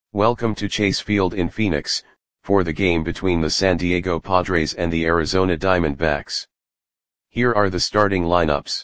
Welcome to Chase Field in Phoenix, for the game between the San Diego Padres and the Arizona Diamondbacks. Here are the starting lineups.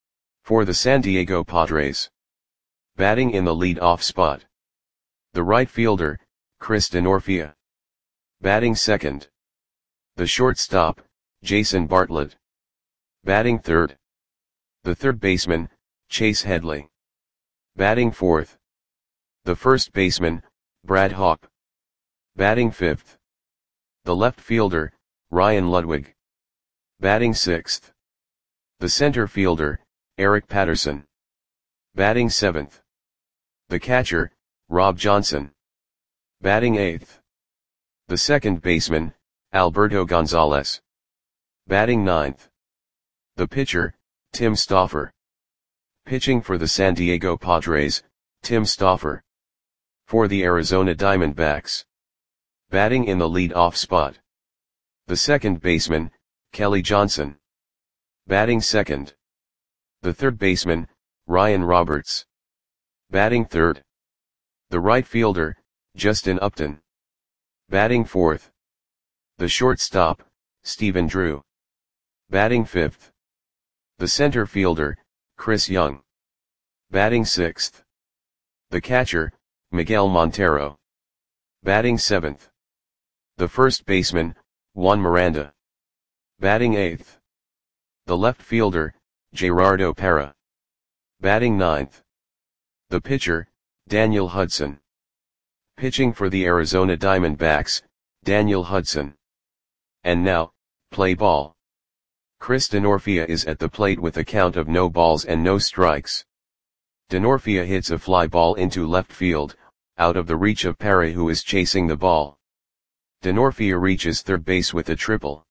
For the San Diego Padres. Batting in the lead-off spot. The right fielder, Chris Denorfia. Batting second. The shortstop, Jason Bartlett. Batting third. The third baseman, Chase Headley. Batting fourth. The first baseman, Brad Hawpe. Batting fifth. The left fielder, Ryan Ludwig. Batting sixth. The center fielder, Eric Patterson. Batting seventh. The catcher, Rob Johnson. Batting eighth. The second baseman, Alberto Gonzalez. Batting ninth. The pitcher, Tim Stauffer. Pitching for the San Diego Padres, Tim Stauffer. For the Arizona Diamondbacks. Batting in the lead-off spot. The second baseman, Kelly Johnson. Batting second. The third baseman, Ryan Roberts. Batting third. The right fielder, Justin Upton. Batting fourth. The shortstop, Stephen Drew. Batting fifth. The center fielder, Chris Young. Batting sixth. The catcher, Miguel Montero. Batting seventh. The first baseman, Juan Miranda. Batting eighth. The left fielder, Gerardo Parra. Batting ninth. The pitcher, Daniel Hudson. Pitching for the Arizona Diamondbacks, Daniel Hudson. And now, play ball. Chris Denorfia is at the plate with a count of no balls and no strikes. Denorfia hits a fly ball into left field, out of the reach of Parra, who is chasing the ball. Denorfia reaches third base with a triple.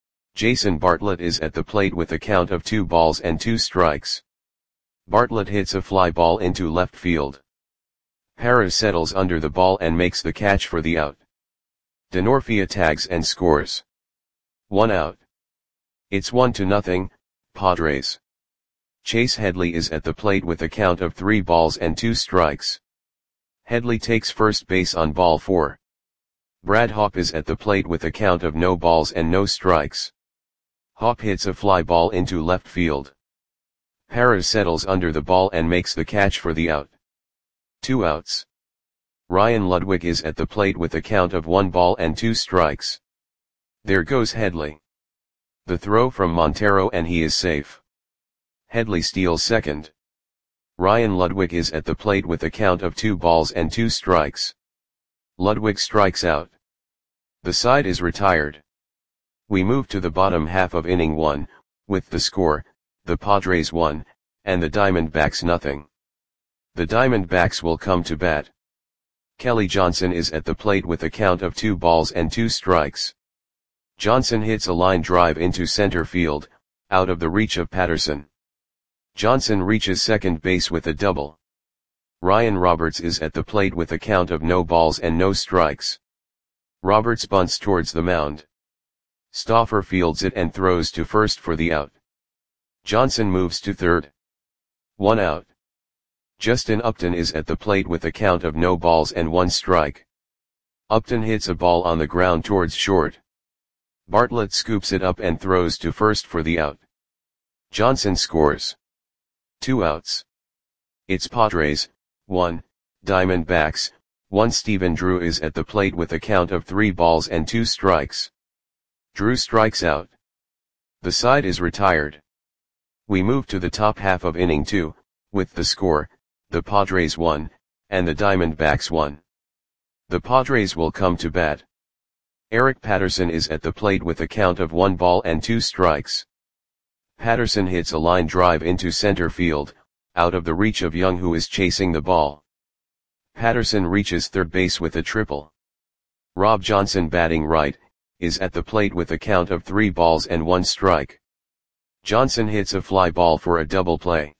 Jason Bartlett is at the plate with a count of 2 balls and 2 strikes. Bartlett hits a fly ball into left field. Parra settles under the ball and makes the catch for the out. Denorfia tags and scores. 1 out. It's 1-0, Padres. Chase Headley is at the plate with a count of 3 balls and 2 strikes. Headley takes first base on ball 4. Brad Hawpe is at the plate with a count of no balls and no strikes. Hawpe hits a fly ball into left field. Parra settles under the ball and makes the catch for the out. 2 outs. Ryan Ludwig is at the plate with a count of 1 ball and 2 strikes. There goes Headley. The throw from Montero and he is safe. Headley steals second. Ryan Ludwig is at the plate with a count of 2 balls and 2 strikes. Ludwig strikes out. The side is retired. We move to the bottom half of inning 1, with the score, the Padres 1, and the Diamondbacks nothing. The Diamondbacks will come to bat. Kelly Johnson is at the plate with a count of 2 balls and 2 strikes. Johnson hits a line drive into center field, out of the reach of Patterson. Johnson reaches second base with a double. Ryan Roberts is at the plate with a count of no balls and no strikes. Roberts bunts towards the mound. Stauffer fields it and throws to first for the out. Johnson moves to third. 1 out. Justin Upton is at the plate with a count of no balls and 1 strike. Upton hits a ball on the ground towards short. Bartlett scoops it up and throws to first for the out. Johnson scores. 2 outs. It's Padres, 1, Diamondbacks, 1. Stephen Drew is at the plate with a count of 3 balls and 2 strikes. Drew strikes out. The side is retired. We move to the top half of inning 2, with the score, the Padres 1, and the Diamondbacks 1. The Padres will come to bat. Eric Patterson is at the plate with a count of 1 ball and 2 strikes. Patterson hits a line drive into center field, out of the reach of Young, who is chasing the ball. Patterson reaches third base with a triple. Rob Johnson, batting right, is at the plate with a count of 3 balls and 1 strike. Johnson hits a fly ball for a double play.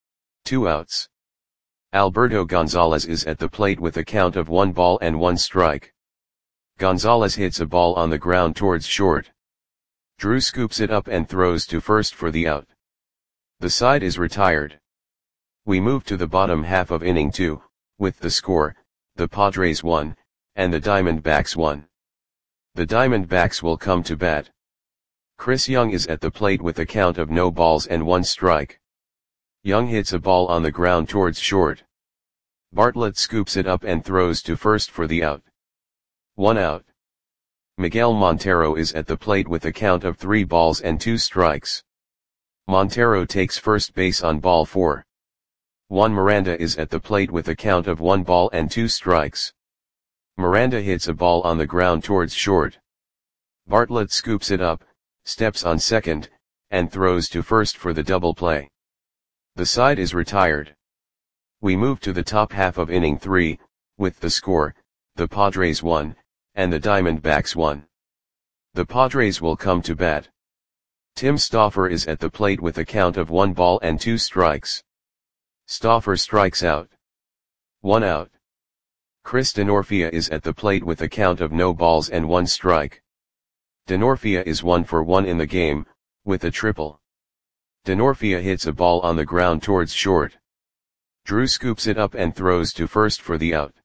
2 outs. Alberto Gonzalez is at the plate with a count of 1 ball and 1 strike. Gonzalez hits a ball on the ground towards short. Drew scoops it up and throws to first for the out. The side is retired. We move to the bottom half of inning 2, with the score, the Padres 1, and the Diamondbacks 1. The Diamondbacks will come to bat. Chris Young is at the plate with a count of no balls and 1 strike. Young hits a ball on the ground towards short. Bartlett scoops it up and throws to first for the out. 1 out. Miguel Montero is at the plate with a count of 3 balls and 2 strikes. Montero takes first base on ball 4. Juan Miranda is at the plate with a count of 1 ball and 2 strikes. Miranda hits a ball on the ground towards short. Bartlett scoops it up, steps on second, and throws to first for the double play. The side is retired. We move to the top half of inning 3, with the score, the Padres 1, and the Diamondbacks 1. The Padres will come to bat. Tim Stauffer is at the plate with a count of 1 ball and 2 strikes. Stauffer strikes out. 1 out. Chris Denorfia is at the plate with a count of no balls and 1 strike. Denorfia is 1 for 1 in the game, with a triple. Denorfia hits a ball on the ground towards short. Drew scoops it up and throws to first for the out.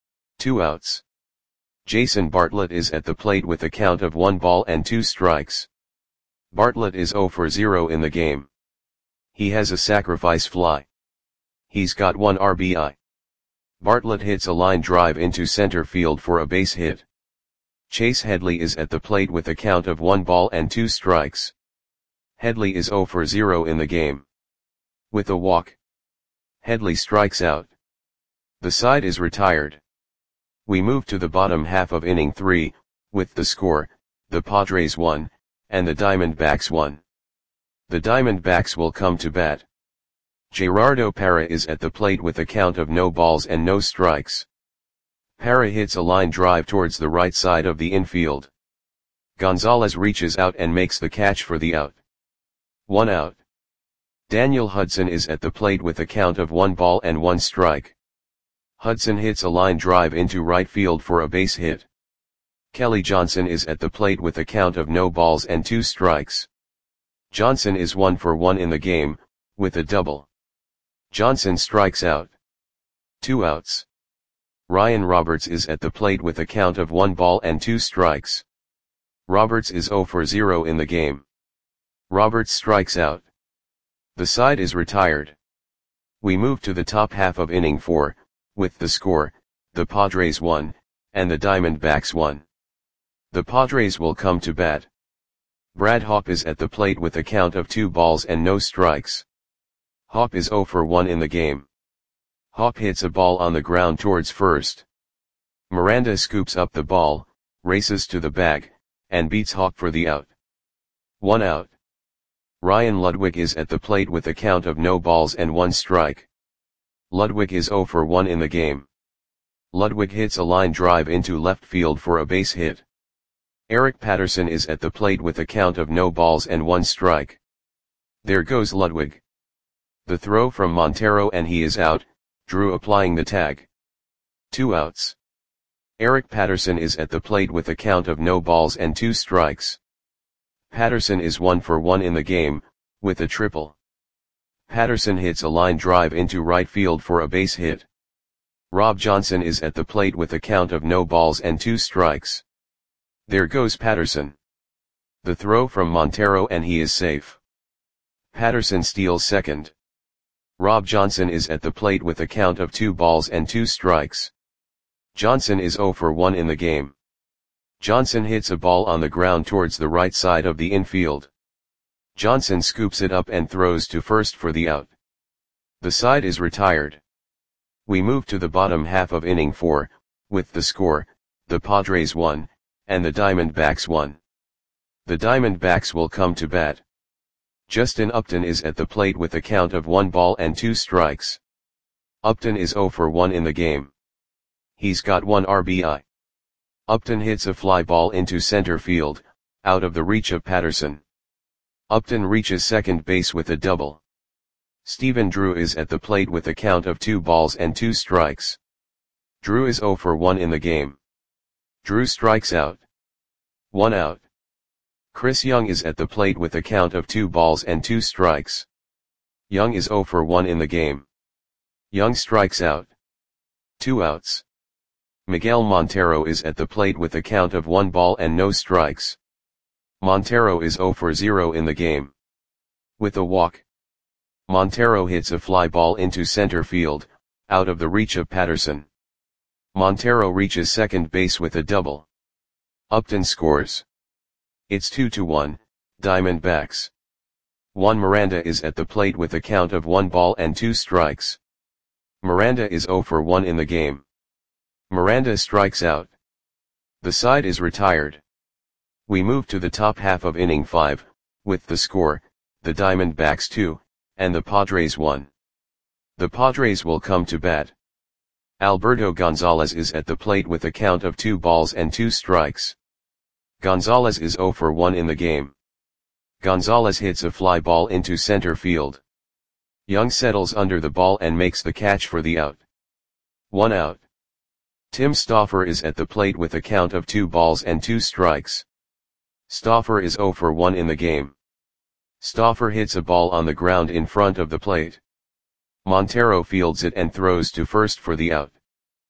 2 outs. Jason Bartlett is at the plate with a count of 1 ball and 2 strikes. Bartlett is 0 for 0 in the game. He has a sacrifice fly. He's got 1 RBI. Bartlett hits a line drive into center field for a base hit. Chase Headley is at the plate with a count of 1 ball and 2 strikes. Headley is 0 for 0 in the game. With a walk, Headley strikes out. The side is retired. We move to the bottom half of inning 3, with the score, the Padres 1, and the Diamondbacks 1. The Diamondbacks will come to bat. Gerardo Parra is at the plate with a count of no balls and no strikes. Parra hits a line drive towards the right side of the infield. Gonzalez reaches out and makes the catch for the out. 1 out. Daniel Hudson is at the plate with a count of 1 ball and 1 strike. Hudson hits a line drive into right field for a base hit. Kelly Johnson is at the plate with a count of no balls and 2 strikes. Johnson is 1 for 1 in the game, with a double. Johnson strikes out. 2 outs. Ryan Roberts is at the plate with a count of 1 ball and 2 strikes. Roberts is 0 for 0 in the game. Roberts strikes out. The side is retired. We move to the top half of inning 4, with the score, the Padres 1, and the Diamondbacks 1. The Padres will come to bat. Brad Hawpe is at the plate with a count of 2 balls and no strikes. Hawpe is 0 for 1 in the game. Hawpe hits a ball on the ground towards first. Miranda scoops up the ball, races to the bag, and beats Hawpe for the out. 1 out. Ryan Ludwig is at the plate with a count of no balls and 1 strike. Ludwig is 0 for 1 in the game. Ludwig hits a line drive into left field for a base hit. Eric Patterson is at the plate with a count of no balls and 1 strike. There goes Ludwig. The throw from Montero and he is out, Drew applying the tag. 2 outs. Eric Patterson is at the plate with a count of no balls and 2 strikes. Patterson is 1 for 1 in the game, with a triple. Patterson hits a line drive into right field for a base hit. Rob Johnson is at the plate with a count of no balls and 2 strikes. There goes Patterson. The throw from Montero and he is safe. Patterson steals second. Rob Johnson is at the plate with a count of 2 balls and 2 strikes. Johnson is 0 for 1 in the game. Johnson hits a ball on the ground towards the right side of the infield. Johnson scoops it up and throws to first for the out. The side is retired. We move to the bottom half of inning 4, with the score, the Padres 1, and the Diamondbacks 1. The Diamondbacks will come to bat. Justin Upton is at the plate with a count of 1 ball and 2 strikes. Upton is 0 for 1 in the game. He's got 1 RBI. Upton hits a fly ball into center field, out of the reach of Patterson. Upton reaches second base with a double. Stephen Drew is at the plate with a count of 2 balls and 2 strikes. Drew is 0 for 1 in the game. Drew strikes out. 1 out. Chris Young is at the plate with a count of 2 balls and 2 strikes. Young is 0 for 1 in the game. Young strikes out. 2 outs. Miguel Montero is at the plate with a count of 1 ball and no strikes. Montero is 0 for 0 in the game. With a walk, Montero hits a fly ball into center field, out of the reach of Patterson. Montero reaches second base with a double. Upton scores. It's 2-1, Diamondbacks. Juan Miranda is at the plate with a count of 1 ball and 2 strikes. Miranda is 0 for 1 in the game. Miranda strikes out. The side is retired. We move to the top half of inning 5, with the score, the Diamondbacks 2, and the Padres 1. The Padres will come to bat. Alberto Gonzalez is at the plate with a count of 2 balls and 2 strikes. Gonzalez is 0 for 1 in the game. Gonzalez hits a fly ball into center field. Young settles under the ball and makes the catch for the out. 1 out. Tim Stauffer is at the plate with a count of 2 balls and 2 strikes. Stauffer is 0 for 1 in the game. Stauffer hits a ball on the ground in front of the plate. Montero fields it and throws to first for the out.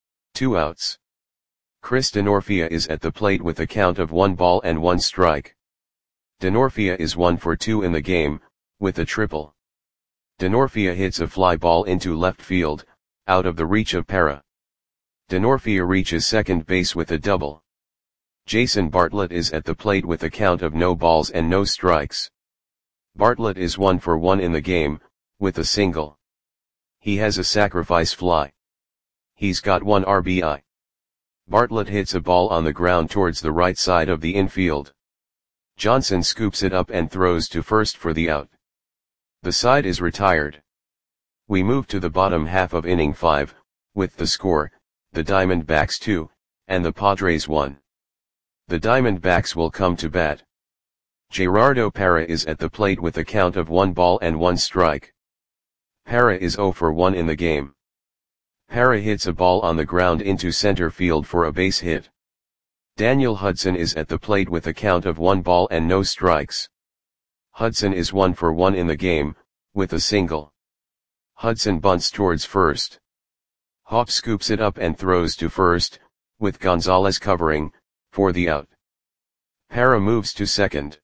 2 outs. Chris Denorfia is at the plate with a count of 1 ball and 1 strike. Denorfia is 1 for 2 in the game, with a triple. Denorfia hits a fly ball into left field, out of the reach of Parra. Denorfia reaches second base with a double. Jason Bartlett is at the plate with a count of no balls and no strikes. Bartlett is 1 for 1 in the game, with a single. He has a sacrifice fly. He's got 1 RBI. Bartlett hits a ball on the ground towards the right side of the infield. Johnson scoops it up and throws to first for the out. The side is retired. We move to the bottom half of inning 5, with the score, the Diamondbacks 2, and the Padres 1. The Diamondbacks will come to bat. Gerardo Parra is at the plate with a count of 1 ball and 1 strike. Parra is 0 for 1 in the game. Parra hits a ball on the ground into center field for a base hit. Daniel Hudson is at the plate with a count of 1 ball and no strikes. Hudson is 1 for 1 in the game, with a single. Hudson bunts towards first. Hawk scoops it up and throws to first, with Gonzalez covering, for the out. Parra moves to second.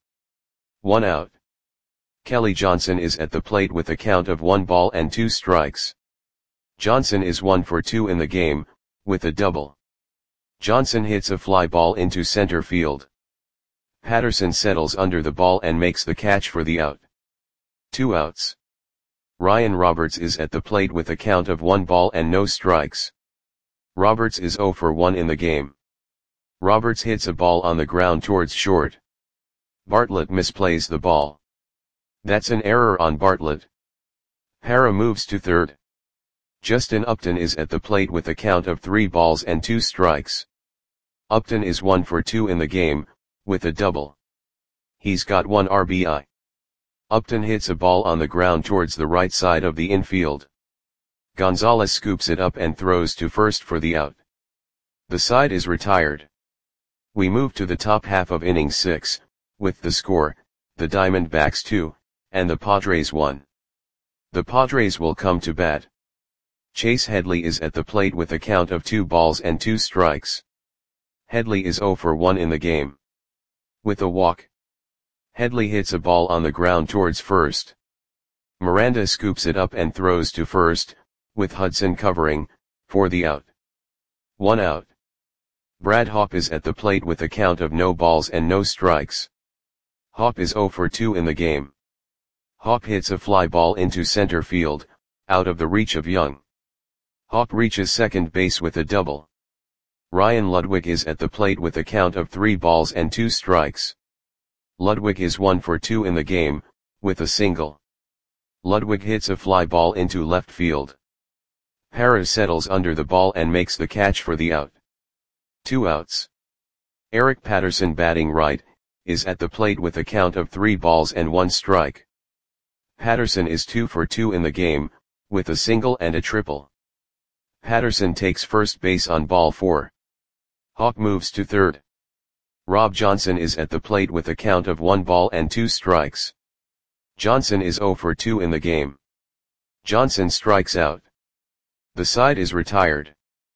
1 out. Kelly Johnson is at the plate with a count of 1 ball and 2 strikes. Johnson is 1 for 2 in the game, with a double. Johnson hits a fly ball into center field. Patterson settles under the ball and makes the catch for the out. 2 outs. Ryan Roberts is at the plate with a count of 1 ball and no strikes. Roberts is 0 for 1 in the game. Roberts hits a ball on the ground towards short. Bartlett misplays the ball. That's an error on Bartlett. Parra moves to third. Justin Upton is at the plate with a count of 3 balls and 2 strikes. Upton is 1 for 2 in the game, with a double. He's got 1 RBI. Upton hits a ball on the ground towards the right side of the infield. Gonzalez scoops it up and throws to first for the out. The side is retired. We move to the top half of inning 6, with the score, the Diamondbacks 2, and the Padres 1. The Padres will come to bat. Chase Headley is at the plate with a count of 2 balls and 2 strikes. Headley is 0 for 1 in the game. With a walk, Headley hits a ball on the ground towards first. Miranda scoops it up and throws to first, with Hudson covering, for the out. 1 out. Brad Hawpe is at the plate with a count of no balls and no strikes. Hawpe is 0 for 2 in the game. Hawpe hits a fly ball into center field, out of the reach of Young. Hawpe reaches second base with a double. Ryan Ludwig is at the plate with a count of 3 balls and 2 strikes. Ludwig is 1 for 2 in the game, with a single. Ludwig hits a fly ball into left field. Parra settles under the ball and makes the catch for the out. 2 outs. Eric Patterson, batting right, is at the plate with a count of 3 balls and 1 strike. Patterson is 2 for 2 in the game, with a single and a triple. Patterson takes first base on ball 4. Hawke moves to third. Rob Johnson is at the plate with a count of 1 ball and 2 strikes. Johnson is 0 for 2 in the game. Johnson strikes out. The side is retired.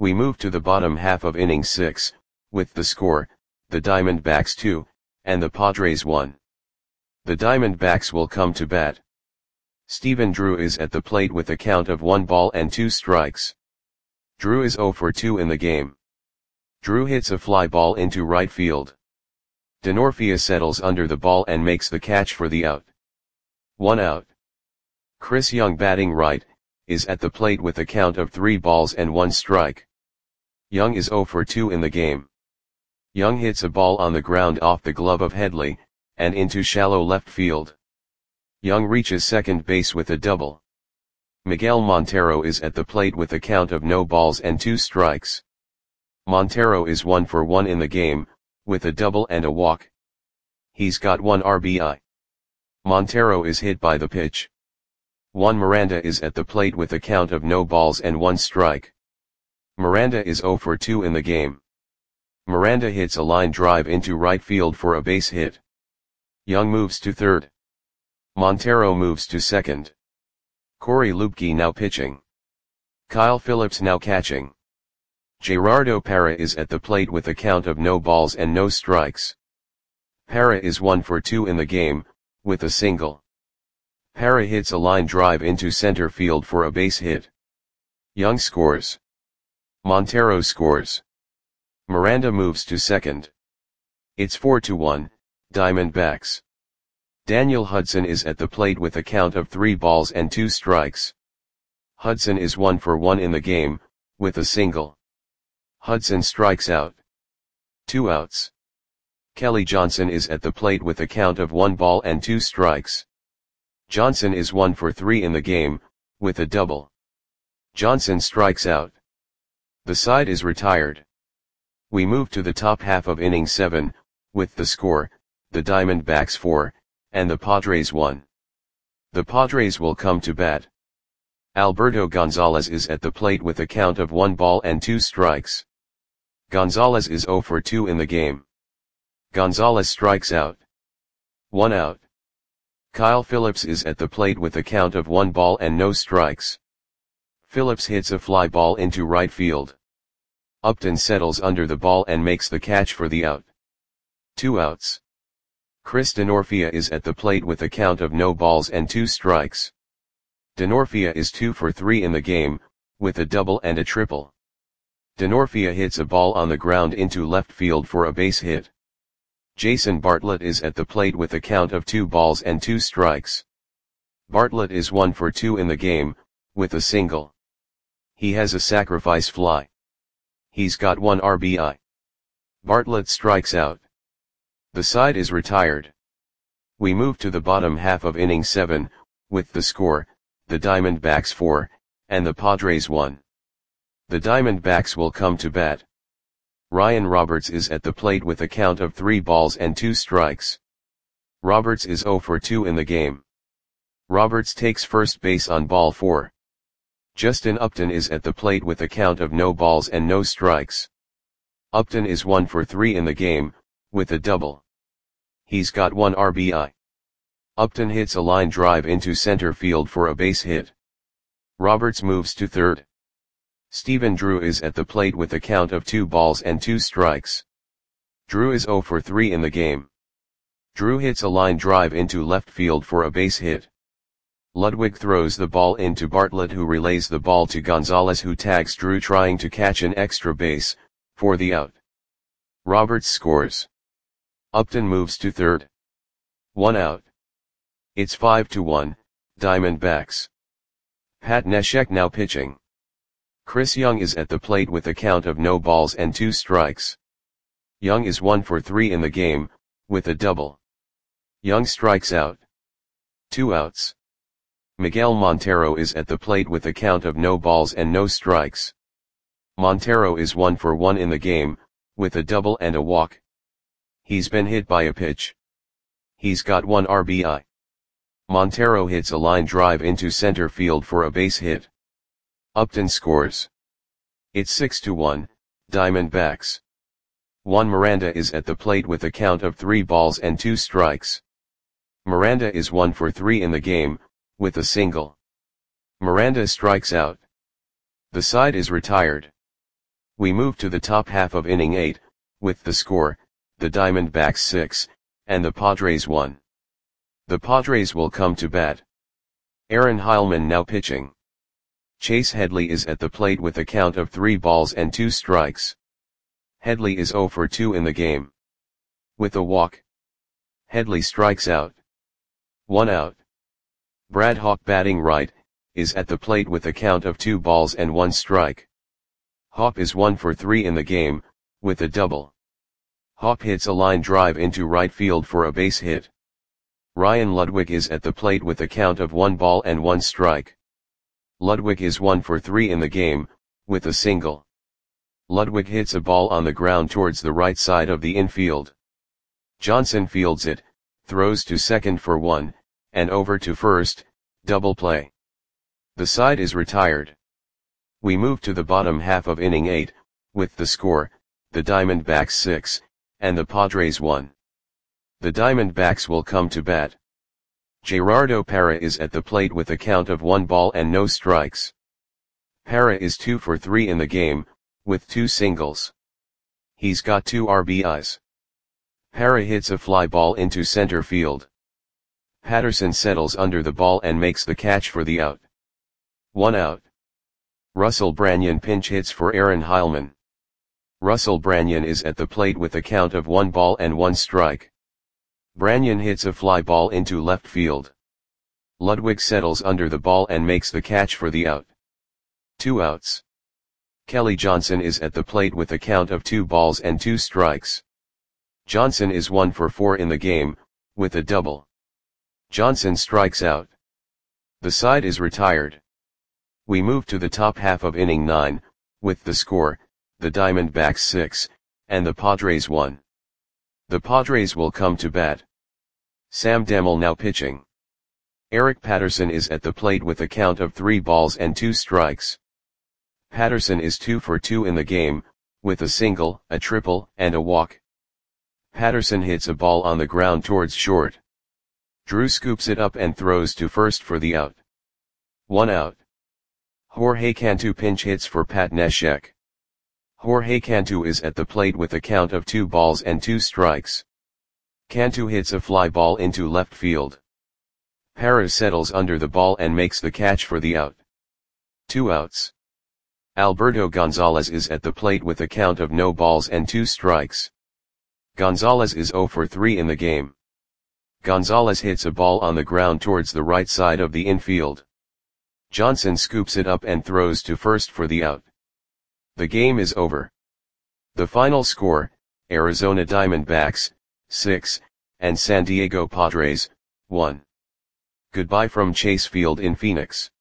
We move to the bottom half of inning 6, with the score, the Diamondbacks 2, and the Padres 1. The Diamondbacks will come to bat. Stephen Drew is at the plate with a count of 1 ball and 2 strikes. Drew is 0 for 2 in the game. Drew hits a fly ball into right field. Denorfia settles under the ball and makes the catch for the out. 1 out. Chris Young, batting right, is at the plate with a count of 3 balls and 1 strike. Young is 0 for 2 in the game. Young hits a ball on the ground off the glove of Headley, and into shallow left field. Young reaches second base with a double. Miguel Montero is at the plate with a count of no balls and 2 strikes. Montero is 1 for 1 in the game, with a double and a walk. He's got 1 RBI. Montero is hit by the pitch. Juan Miranda is at the plate with a count of no balls and 1 strike. Miranda is 0 for 2 in the game. Miranda hits a line drive into right field for a base hit. Young moves to third. Montero moves to second. Corey Lupke now pitching. Kyle Phillips now catching. Gerardo Parra is at the plate with a count of no balls and no strikes. Parra is 1 for 2 in the game, with a single. Parra hits a line drive into center field for a base hit. Young scores. Montero scores. Miranda moves to second. It's 4-1, Diamondbacks. Daniel Hudson is at the plate with a count of 3 balls and 2 strikes. Hudson is 1 for 1 in the game, with a single. Hudson strikes out. 2 outs. Kelly Johnson is at the plate with a count of 1 ball and 2 strikes. Johnson is 1 for 3 in the game, with a double. Johnson strikes out. The side is retired. We move to the top half of inning 7, with the score, the Diamondbacks 4, and the Padres 1. The Padres will come to bat. Alberto Gonzalez is at the plate with a count of 1 ball and 2 strikes. Gonzalez is 0 for 2 in the game. Gonzalez strikes out. 1 out. Kyle Phillips is at the plate with a count of 1 ball and no strikes. Phillips hits a fly ball into right field. Upton settles under the ball and makes the catch for the out. 2 outs. Chris Denorfia is at the plate with a count of no balls and 2 strikes. Denorfia is 2 for 3 in the game, with a double and a triple. Denorfia hits a ball on the ground into left field for a base hit. Jason Bartlett is at the plate with a count of 2 balls and 2 strikes. Bartlett is 1 for 2 in the game, with a single. He has a sacrifice fly. He's got 1 RBI. Bartlett strikes out. The side is retired. We move to the bottom half of inning 7, with the score, the Diamondbacks 4, and the Padres 1. The Diamondbacks will come to bat. Ryan Roberts is at the plate with a count of 3 balls and 2 strikes. Roberts is 0 for 2 in the game. Roberts takes first base on ball 4. Justin Upton is at the plate with a count of no balls and no strikes. Upton is 1 for 3 in the game, with a double. He's got 1 RBI. Upton hits a line drive into center field for a base hit. Roberts moves to third. Stephen Drew is at the plate with a count of 2 balls and 2 strikes. Drew is 0 for 3 in the game. Drew hits a line drive into left field for a base hit. Ludwig throws the ball into Bartlett, who relays the ball to Gonzalez, who tags Drew trying to catch an extra base, for the out. Roberts scores. Upton moves to third. 1 out. It's 5-1, Diamondbacks. Pat Neshek now pitching. Chris Young is at the plate with a count of no balls and 2 strikes. Young is 1 for 3 in the game, with a double. Young strikes out. 2 outs. Miguel Montero is at the plate with a count of no balls and no strikes. Montero is 1 for 1 in the game, with a double and a walk. He's been hit by a pitch. He's got 1 RBI. Montero hits a line drive into center field for a base hit. Upton scores. It's 6-1, Diamondbacks. Juan Miranda is at the plate with a count of 3 balls and 2 strikes. Miranda is 1 for 3 in the game, with a single. Miranda strikes out. The side is retired. We move to the top half of inning 8, with the score, the Diamondbacks 6, and the Padres 1. The Padres will come to bat. Aaron Heilman now pitching. Chase Headley is at the plate with a count of 3 balls and 2 strikes. Headley is 0 for 2 in the game. With a walk, Headley strikes out. 1 out. Brad Hawk batting right, is at the plate with a count of 2 balls and 1 strike. Hawk is 1 for 3 in the game, with a double. Hawk hits a line drive into right field for a base hit. Ryan Ludwig is at the plate with a count of 1 ball and 1 strike. Ludwig is 1 for 3 in the game, with a single. Ludwig hits a ball on the ground towards the right side of the infield. Johnson fields it, throws to second for 1, and over to first, double play. The side is retired. We move to the bottom half of inning 8, with the score, the Diamondbacks 6, and the Padres 1. The Diamondbacks will come to bat. Gerardo Parra is at the plate with a count of 1 ball and no strikes. Parra is 2 for 3 in the game, with 2 singles. He's got 2 RBIs. Parra hits a fly ball into center field. Patterson settles under the ball and makes the catch for the out. 1 out. Russell Branyan pinch hits for Aaron Heilman. Russell Branyan is at the plate with a count of 1 ball and 1 strike. Branyan hits a fly ball into left field. Ludwig settles under the ball and makes the catch for the out. 2 outs. Kelly Johnson is at the plate with a count of 2 balls and 2 strikes. Johnson is 1 for 4 in the game, with a double. Johnson strikes out. The side is retired. We move to the top half of inning 9, with the score, the Diamondbacks 6, and the Padres 1. The Padres will come to bat. Sam Demel now pitching. Eric Patterson is at the plate with a count of 3 balls and 2 strikes. Patterson is 2 for 2 in the game, with a single, a triple, and a walk. Patterson hits a ball on the ground towards short. Drew scoops it up and throws to first for the out. 1 out. Jorge Cantu pinch hits for Pat Neshek. Jorge Cantu is at the plate with a count of 2 balls and 2 strikes. Cantu hits a fly ball into left field. Parra settles under the ball and makes the catch for the out. 2 outs. Alberto Gonzalez is at the plate with a count of no balls and 2 strikes. Gonzalez is 0 for 3 in the game. Gonzalez hits a ball on the ground towards the right side of the infield. Johnson scoops it up and throws to first for the out. The game is over. The final score, Arizona Diamondbacks, 6, and San Diego Padres, 1. Goodbye from Chase Field in Phoenix.